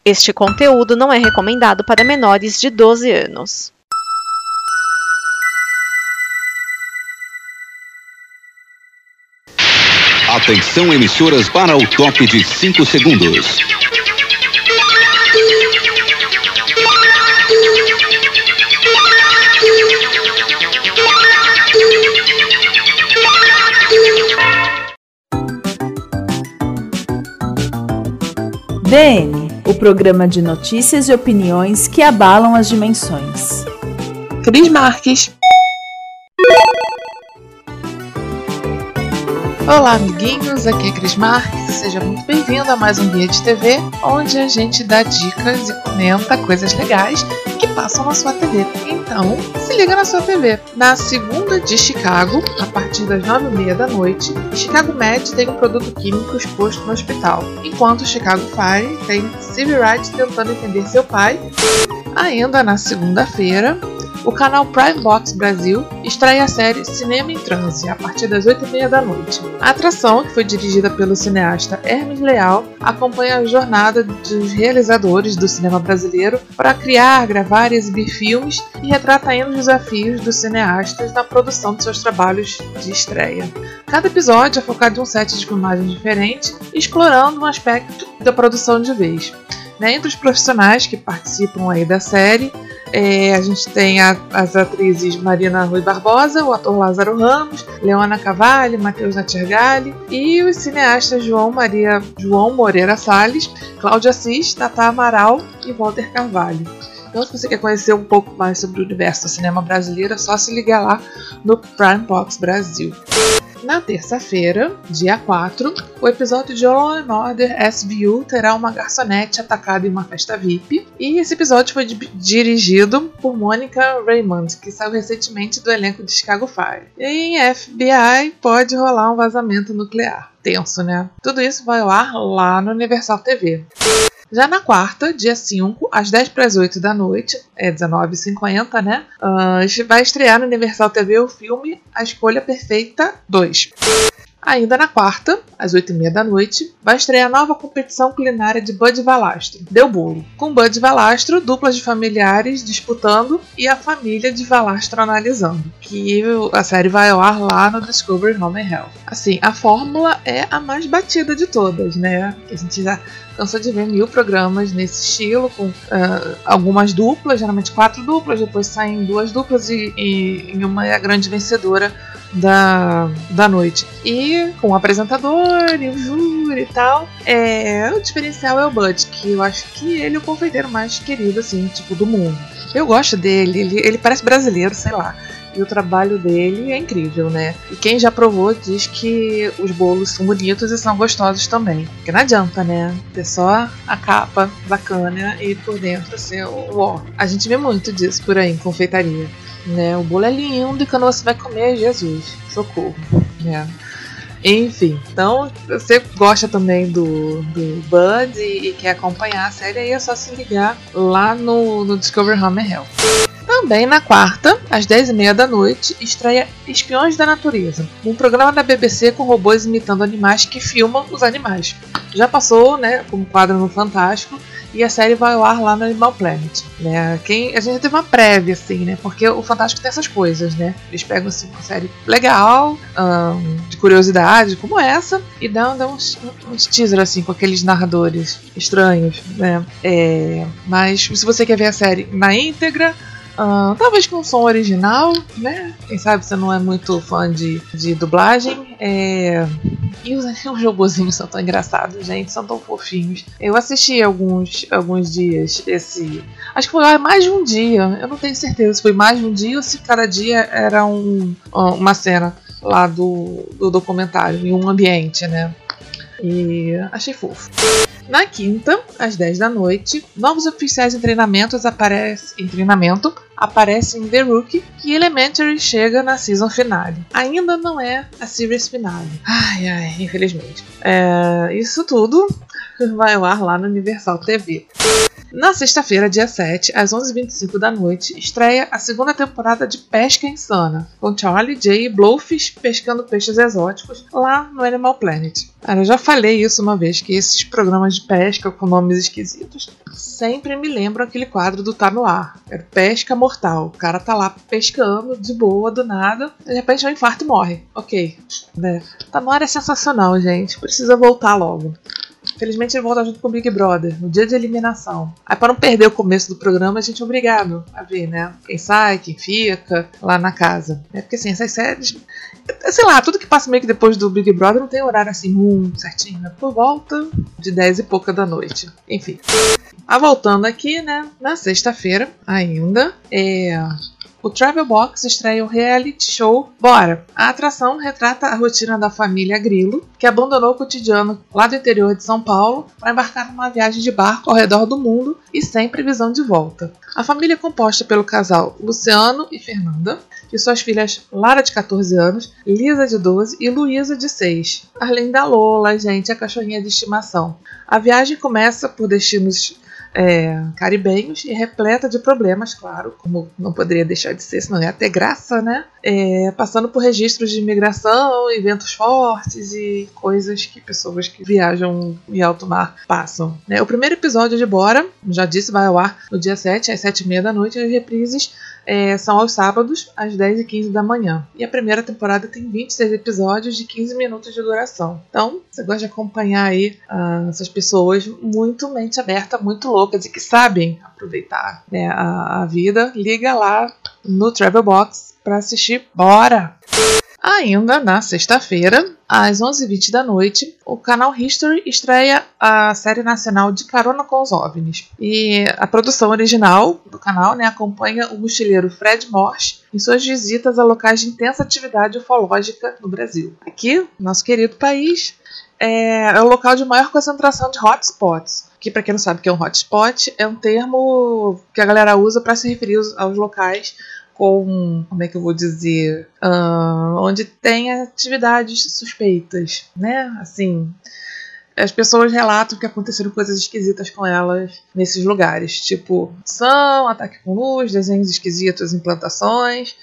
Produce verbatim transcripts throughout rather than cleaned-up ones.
Este conteúdo não é recomendado para menores de doze anos. Atenção, emissoras, para o top de cinco segundos. D N, o programa de notícias e opiniões que abalam as dimensões. Cris Marques. Olá, amiguinhos, aqui é Cris Marques, seja muito bem-vindo a mais um Guia de T V, onde a gente dá dicas e comenta coisas legais que passam na sua T V. Então, se liga na sua T V. Na segunda de Chicago, a partir das nove e meia da noite, Chicago Med tem um produto químico exposto no hospital, enquanto Chicago Fire tem Civil Wright tentando entender seu pai. Ainda na segunda-feira, o canal Prime Box Brasil estreia a série Cinema em Transe, a partir das oito e meia da noite. A atração, que foi dirigida pelo cineasta Hermes Leal, acompanha a jornada dos realizadores do cinema brasileiro para criar, gravar e exibir filmes e retrata ainda os desafios dos cineastas na produção de seus trabalhos de estreia. Cada episódio é focado em um set de filmagem diferente, explorando um aspecto da produção de vez. Entre os profissionais que participam aí da série, É, a gente tem a, as atrizes Marina Rui Barbosa, o ator Lázaro Ramos, Leona Cavalli, Matheus Nattergalli e os cineastas João, Maria, João Moreira Salles, Cláudia Assis, Tata Amaral e Walter Carvalho. Então, se você quer conhecer um pouco mais sobre o universo do cinema brasileiro, é só se ligar lá no Prime Box Brasil. Na terça-feira, dia quatro, o episódio de Law and Order S V U terá uma garçonete atacada em uma festa V I P. E esse episódio foi di- dirigido por Monica Raymond, que saiu recentemente do elenco de Chicago Fire. E em F B I pode rolar um vazamento nuclear. Tenso, né? Tudo isso vai ao ar lá no Universal T V. Já na quarta, dia cinco, às dez para as oito da noite, é dezenove e cinquenta, né? Uh, vai estrear no Universal T V o filme A Escolha Perfeita dois. Ainda na quarta, às oito e meia da noite, vai estrear a nova competição culinária de Bud Valastro, Deu Bolo, com Bud Valastro, duplas de familiares disputando e a família de Valastro analisando, que a série vai ao ar lá no Discovery Home and Health. Assim, a fórmula é a mais batida de todas, né? A gente já cansou de ver mil programas nesse estilo, com uh, algumas duplas, geralmente quatro duplas, depois saem duas duplas e, e, e uma é a grande vencedora da, da noite. E com o apresentador e o júri e tal, é, o diferencial é o Bud, que eu acho que ele é o confeiteiro mais querido, assim, tipo, do mundo. Eu gosto dele, ele, ele parece brasileiro, sei lá. E o trabalho dele é incrível, né? E quem já provou diz que os bolos são bonitos e são gostosos também. Porque não adianta, né? Ter só a capa bacana e por dentro ser o ó. A gente vê muito disso por aí em confeitaria, né? O bolo é lindo e quando você vai comer, Jesus, socorro, né? Enfim, então você gosta também do, do Bud e, e quer acompanhar a série, aí é só se ligar lá no, no Discovery Home and Health. Também na quarta, às dez e meia da noite, estreia Espiões da Natureza, um programa da B B C com robôs imitando animais que filmam os animais. Já passou, né, como quadro no Fantástico, e a série vai ao ar lá no Animal Planet, né? Quem, a gente teve uma prévia, assim, né? Porque o Fantástico tem essas coisas, né? Eles pegam, assim, uma série legal, um, de curiosidade, como essa, e dão, dão uns, uns teaser, assim, com aqueles narradores estranhos, né? É, mas se você quer ver a série na íntegra, Uh, talvez com um som original, né? Quem sabe você não é muito fã de, de dublagem. É... E os, os robozinhos são tão engraçados, gente, são tão fofinhos. Eu assisti alguns, alguns dias esse. Acho que foi mais de um dia. Eu não tenho certeza se foi mais de um dia ou se cada dia era um, uma cena lá do, do documentário, em um ambiente, né? E achei fofo. Na quinta, às dez da noite, novos oficiais em, treinamentos aparece, em treinamento aparecem em The Rookie e Elementary chega na season finale. Ainda não é a series finale. Ai, ai, infelizmente. É, isso tudo vai ao ar lá no Universal T V. Na sexta-feira, dia sete, às onze e vinte e cinco da noite, estreia a segunda temporada de Pesca Insana, com Charlie, Jay e Blowfish pescando peixes exóticos lá no Animal Planet. Cara, eu já falei isso uma vez, que esses programas de pesca com nomes esquisitos sempre me lembram aquele quadro do Tá No Ar. É Pesca Mortal. O cara tá lá pescando de boa, do nada, de repente é um infarto e morre. Ok, né? Tá No Ar é sensacional, gente. Precisa voltar logo. Infelizmente ele volta junto com o Big Brother, no dia de eliminação. Aí para não perder o começo do programa, a gente é obrigado a ver, né? Quem sai, quem fica lá na casa. É porque assim, essas séries... Sei lá, tudo que passa meio que depois do Big Brother não tem horário assim, hum, certinho, né? Por volta de dez e pouca da noite. Enfim. Ah, voltando aqui, né? Na sexta-feira ainda, é... o Travel Box estreia o reality show Bora! A atração retrata a rotina da família Grilo, que abandonou o cotidiano lá do interior de São Paulo para embarcar numa viagem de barco ao redor do mundo e sem previsão de volta. A família é composta pelo casal Luciano e Fernanda, e suas filhas Lara, de catorze anos, Lisa, de doze e Luísa, de seis. Além da Lola, gente, a cachorrinha de estimação. A viagem começa por destinos É, caribenhos e repleta de problemas, claro, como não poderia deixar de ser, senão ia ter graça, né? É, passando por registros de imigração, eventos fortes e coisas que pessoas que viajam em alto mar passam. Né? O primeiro episódio de Bora, já disse, vai ao ar no dia sete, às sete e meia da noite, e as reprises é, são aos sábados, às dez e quinze da manhã. E a primeira temporada tem vinte e seis episódios de quinze minutos de duração. Então, você gosta de acompanhar aí uh, essas pessoas muito mente aberta, muito loucas e que sabem aproveitar, né, a, a vida, liga lá no Travel Box para assistir Bora! Ainda na sexta-feira, às onze e vinte da noite, o canal History estreia a série nacional De Carona com os OVNIs. E a produção original do canal, né, acompanha o mochileiro Fred Morse em suas visitas a locais de intensa atividade ufológica no Brasil. Aqui, nosso querido país, é, é o local de maior concentração de hotspots. Que, para quem não sabe o que é um hotspot, é um termo que a galera usa para se referir aos locais com, como é que eu vou dizer, uh, onde tem atividades suspeitas, né? Assim, as pessoas relatam que aconteceram coisas esquisitas com elas nesses lugares, tipo são ataque com luz, desenhos esquisitos em plantações,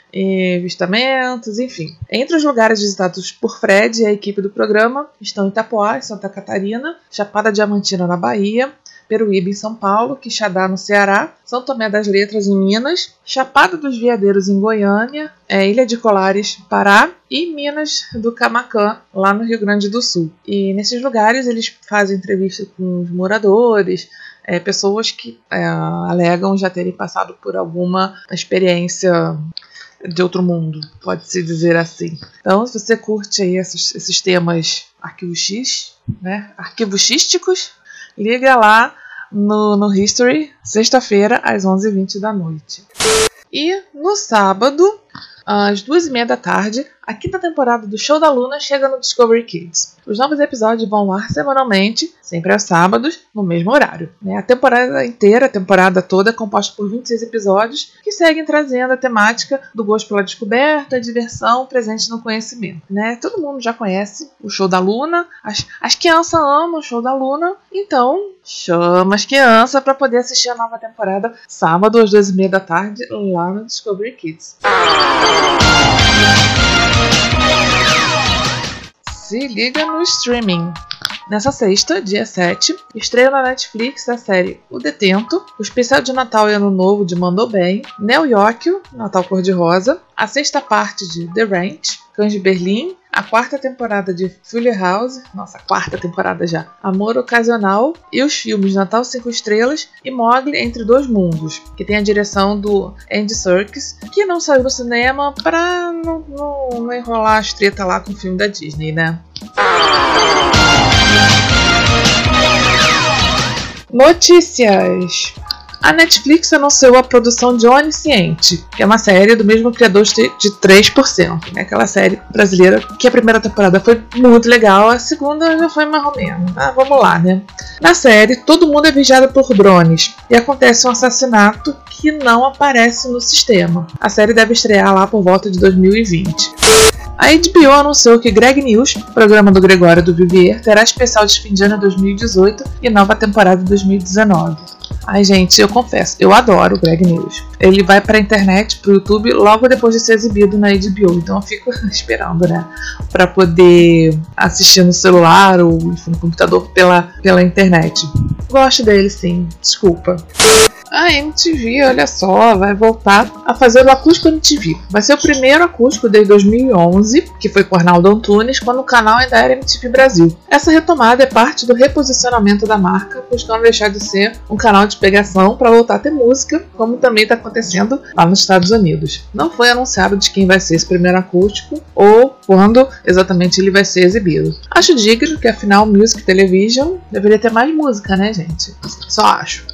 e avistamentos, enfim. Entre os lugares visitados por Fred e a equipe do programa estão Itapoá, em Santa Catarina, Chapada Diamantina, na Bahia, Peruíbe, em São Paulo, Quixadá, no Ceará, São Tomé das Letras, em Minas, Chapada dos Veadeiros, em Goiânia, é, Ilha de Colares, Pará, e Minas do Camaquã, lá no Rio Grande do Sul. E nesses lugares eles fazem entrevista com os moradores, é, pessoas que é, alegam já terem passado por alguma experiência de outro mundo, pode-se dizer assim. Então, se você curte aí esses, esses temas arquivo X, né, arquivoxísticos, liga lá no, no History, sexta-feira, às onze e vinte da noite. E no sábado, às duas e meia da tarde, a quinta temporada do Show da Luna chega no Discovery Kids. Os novos episódios vão ao ar semanalmente, sempre aos sábados, no mesmo horário. A temporada inteira, a temporada toda, é composta por vinte e seis episódios que seguem trazendo a temática do gosto pela descoberta, a diversão presente no conhecimento. Né? Todo mundo já conhece o Show da Luna, as, as crianças amam o Show da Luna, então chama as crianças para poder assistir a nova temporada sábado às duas e meia da tarde lá no Discovery Kids. Se liga no streaming. Nessa sexta, dia sete, estreia na Netflix a série O Detento, o especial de Natal e Ano Novo de Mandou Bem, Neo York, Natal Cor-de-Rosa, a sexta parte de The Ranch, Cães de Berlim, a quarta temporada de Fuller House, nossa, quarta temporada já, Amor Ocasional, e os filmes Natal cinco Estrelas e Mowgli Entre Dois Mundos, que tem a direção do Andy Serkis, que não saiu no cinema pra não, não, não enrolar as tretas lá com o filme da Disney, né? Notícias. A Netflix anunciou a produção de Onisciente, que é uma série do mesmo criador de três por cento, né? Aquela série brasileira que a primeira temporada foi muito legal, a segunda já foi mais ou menos. Ah, vamos lá, né? Na série, todo mundo é vigiado por drones e acontece um assassinato que não aparece no sistema. A série deve estrear lá por volta de dois mil e vinte. A H B O anunciou que Greg News, programa do Gregório do Vivier, terá especial de fim de ano dois mil e dezoito e nova temporada de dois mil e dezenove. Ai, gente, eu confesso, eu adoro o Greg News. Ele vai pra internet, pro YouTube, logo depois de ser exibido na H B O. Então eu fico esperando, né? Pra poder assistir no celular ou enfim, no computador pela, pela internet. Gosto dele, sim. Desculpa. A M T V, olha só, vai voltar a fazer o Acústico M T V. Vai ser o primeiro acústico desde dois mil e onze, que foi com Arnaldo Antunes, quando o canal ainda era M T V Brasil. Essa retomada é parte do reposicionamento da marca, buscando deixar de ser um canal de pegação para voltar a ter música, como também está acontecendo lá nos Estados Unidos. Não foi anunciado de quem vai ser esse primeiro acústico ou quando exatamente ele vai ser exibido. Acho digno que, afinal, Music Television deveria ter mais música, né, gente? Só acho.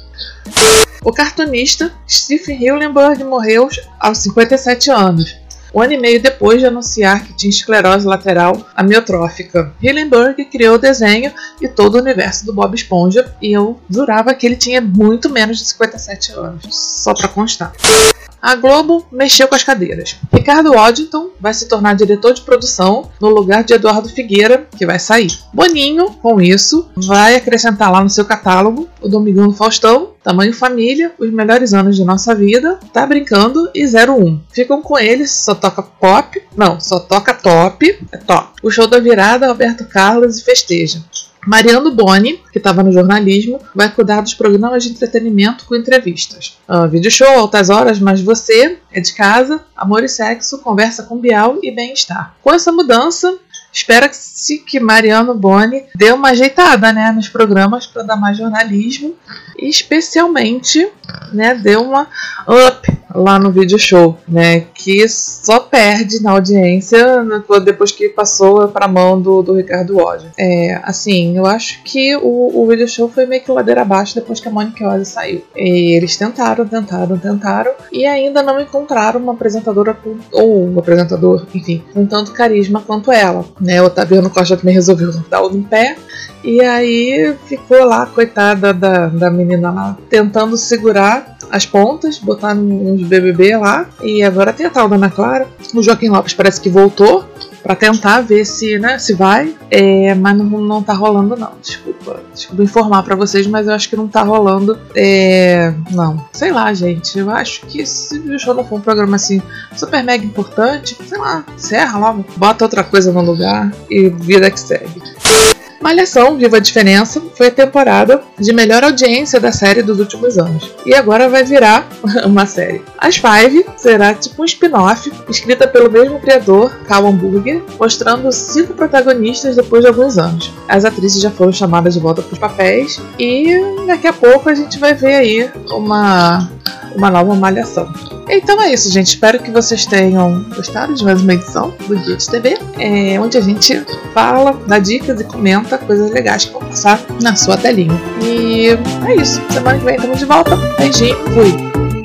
O cartunista Stephen Hillenburg morreu aos cinquenta e sete anos, um ano e meio depois de anunciar que tinha esclerose lateral amiotrófica. Hillenburg criou o desenho e todo o universo do Bob Esponja, e eu jurava que ele tinha muito menos de cinquenta e sete anos, só pra constar. A Globo mexeu com as cadeiras. Ricardo Waddington vai se tornar diretor de produção no lugar de Eduardo Figueira, que vai sair. Boninho, com isso, vai acrescentar lá no seu catálogo o Domingão do Faustão, Tamanho Família, Os Melhores Anos de Nossa Vida, Tá Brincando e zero um. Ficam com eles, só toca pop, não, só toca top, é top. O Show da Virada, Roberto Carlos e Festeja. Mariano Boni, que estava no jornalismo, vai cuidar dos programas de entretenimento com entrevistas. Uh, vídeo show, Altas Horas, Mas Você, É de Casa, Amor e Sexo, Conversa com Bial e Bem-Estar. Com essa mudança, espera-se que Mariano Boni dê uma ajeitada, né, nos programas para dar mais jornalismo e especialmente, né, dê uma up lá no vídeo show, né, que só perde na audiência depois que passou para a mão do, do Ricardo Waddington. É, assim, eu acho que o, o vídeo show foi meio que ladeira abaixo depois que a Mônica Iose saiu. E eles tentaram, tentaram, tentaram e ainda não encontraram uma apresentadora com, ou um apresentador, enfim, com tanto carisma quanto ela. Né, o Otaviano Costa também resolveu dar o no pé e aí ficou lá, coitada da, da menina lá, tentando segurar as pontas, botar uns B B B lá, e agora tem a tal da Ana Clara. O Joaquim Lopes parece que voltou pra tentar ver se, né, se vai, é, mas não, não tá rolando não, desculpa, desculpa informar pra vocês, mas eu acho que não tá rolando, é, não, sei lá, gente, eu acho que se o show não for um programa assim super mega importante, sei lá, encerra logo, bota outra coisa no lugar e vida que segue. Malhação, Viva a Diferença, foi a temporada de melhor audiência da série dos últimos anos. E agora vai virar uma série. As Five será tipo um spin-off, escrita pelo mesmo criador, Cal Hamburger, mostrando cinco protagonistas depois de alguns anos. As atrizes já foram chamadas de volta para os papéis e daqui a pouco a gente vai ver aí uma, uma nova Malhação. Então é isso, gente. Espero que vocês tenham gostado de mais uma edição do Guia de T V, é, onde a gente fala, dá dicas e comenta coisas legais que vão passar na sua telinha. E é isso. Semana que vem estamos de volta. Beijinho. Fui.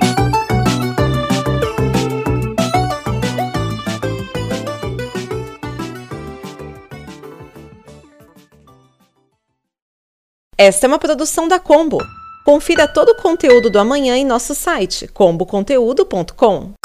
Esta é uma produção da Combo. Confira todo o conteúdo do amanhã em nosso site combo conteúdo ponto com.